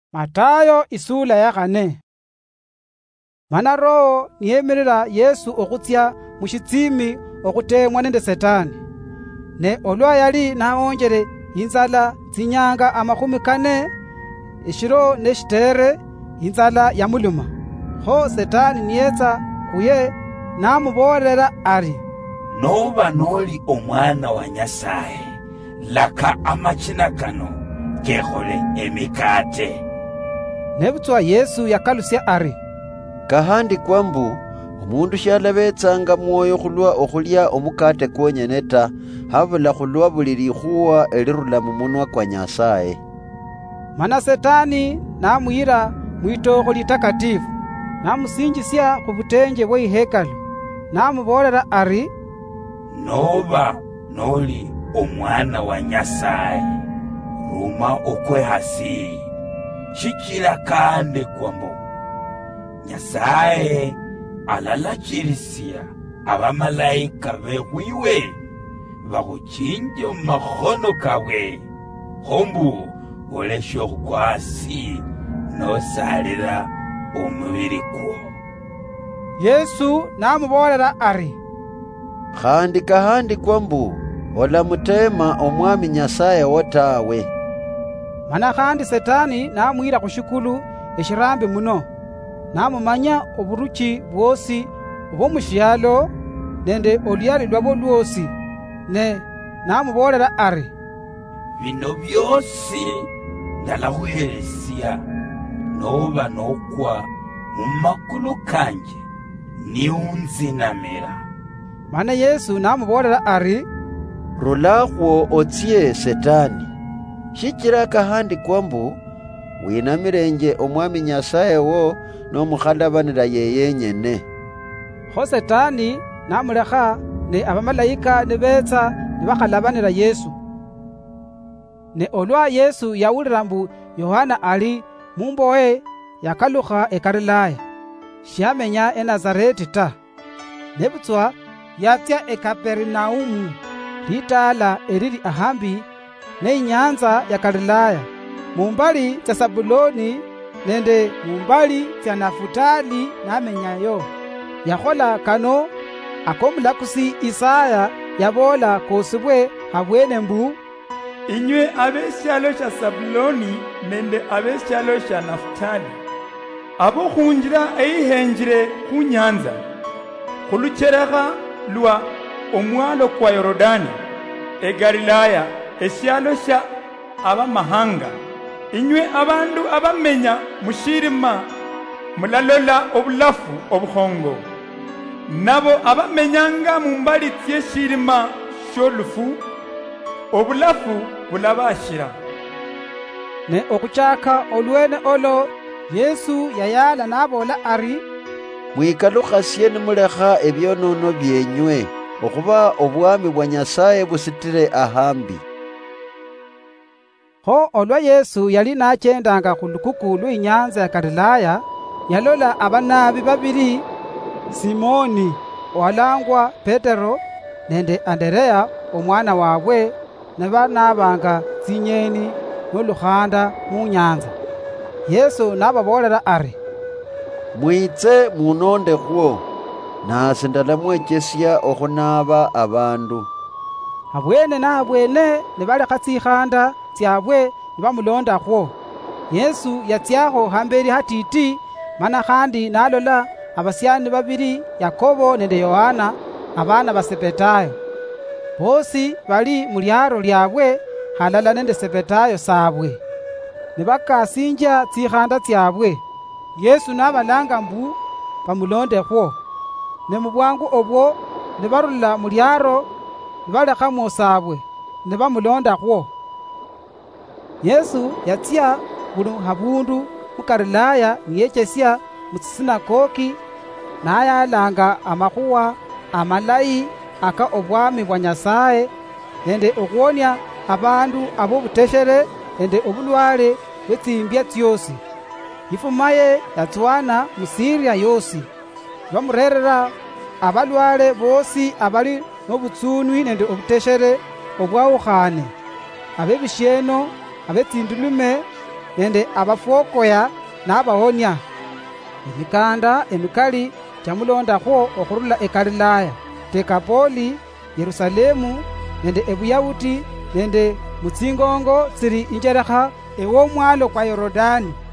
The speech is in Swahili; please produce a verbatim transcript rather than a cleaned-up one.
Matayo isula ya kane. Mana roho niyemerera Yesu okutsya mushitsimi okutemwa nende Setani. Ne olwa yali naonjere inzala tsinyanga amakumi kane ishiro neshitere inzala ya muluma. Ho Setani niyetsa kuye namuborera ari, noba noli omwana wa Nyasaye, laka amachina kano kehole emikate. Nebutswa Yesu yakalusya ari, kahandi kwambu omundu shalabetsanga mwoyo khulwa okhulya omukate kwonyene ta, habula khulwa buli likhuwa elirula mumunwa kwa Nyasaye. Mana Setani namuyira mwitokho litakatifu, namusinjisya kubutenje bwe ihekalu, namuborera ari, noba noli omwana wa Nyasaye, ruma okwe hasi. Shikira kande kwambo Nyasaye alalachirisiya abamalayika bewiwe bakuchinje makhono kawe, hombu olesho kwasi nosalira omubiri kwo. Yesu namuborera ari, khandi kahandi kwambu olamutema omwami Nyasaye wotawe. Mana khandi Setani namwira kushikulu eshirambi muno, namumanya oburuchi bwosi obwomushyalo nende olyali lwabo lwosi, ne namuborera ari, bino byosi ndalahuheresya noba nokwa mumakulu kanje niunzinamira. Mana Yesu namuborera ari, rulahwo otsye Setani, shikira kahandi kwambu winamirenje omwami Nyasaye wo nomukhalabanira yeyenyene. Ho Setani namulekha ne abamalayika nebetsa nebakhalabanira Yesu. Ne olwa Yesu yawulira mbu Yohana ali mumboe yakalukha eGalilaya, shamenya eNazareti ta. Nebutswa yatsya eKapernaumu, litala eriri ahambi neinyanza ya Galilaya, mumbali tsa Sabuloni nende mumbali tsa Nafutali namenyayo. Yakhola kano akomulakusi Isaya yabola kosibwe habwene mbu, inywe abesyalo sha Sabuloni nende abesyalo sha Nafutali, abo khunjira eihenjire khunyanza khulucherekha lwa omwalo kwa Yorodani eGalilaya, esyalo sha abamahanga, inywe abandu abamenya mushirima mulalola obulafu obukhongo, nabo abamenyanga mumbali tsyeshirima sholufu obulafu bulabashira. Ne okuchaka olwene olo Yesu yayala nabola ari, mwikalukhasye nimulekha ebyonono byenywe, okhuba obwami bwa Nyasaye busitire ahambi. Ho olwa Yesu yali nachendanga khulukuku lw'inyanza ya Galilaya, yalola abanabi babiri, Simoni owalangwa Petero nende Anderea omwana wabwe, nebanabanga tsinyeni nolukhanda munyanza. Yesu nababorera ari, mwitse munonde khwo, nasi ndalamwechesya okhunaba abandu. Habwene nabwene nebalekha tsikhanda tsyabwe nibamulonda khwo. Yesu yatsyakho hambeli hatiti, mana khandi nalola abasyani babiri, Yakobo nende Yohana abana ba Sebetayo. Bosi bali mulyaro lyabwe halala nende Sebetayo sabwe, nibakasinja tsikhanda tsyabwe. Yesu nabalanga mbu bamulonde khwo, ne mubwangu obwo nibarula mulyaro nibalekha mwosabwe nibamulonda khwo. Yesu yatsya buli habundu mu Galilaya niyechesya mutsisinagogi, nayalanga amakhuwa amalayi aka obwami bwa Nyasaye, nende okwonya abandu abobuteshere nende obulwale bwetsimbya tyosi. Ifumaye yatswana musiria yosi, bamurerera abalwale bosi abali nobutsunwi nende obuteshere obwawukhane, abebisheno, abetsindulume nende abafokoya n'abahonya. Emikanda emikali jamulondakho okhurula egalilaya, Dekapoli, Yerusalemu nende ebuyawuti nende mutsingongo tsiri injerekha ew'omwalo kwa Yorodani.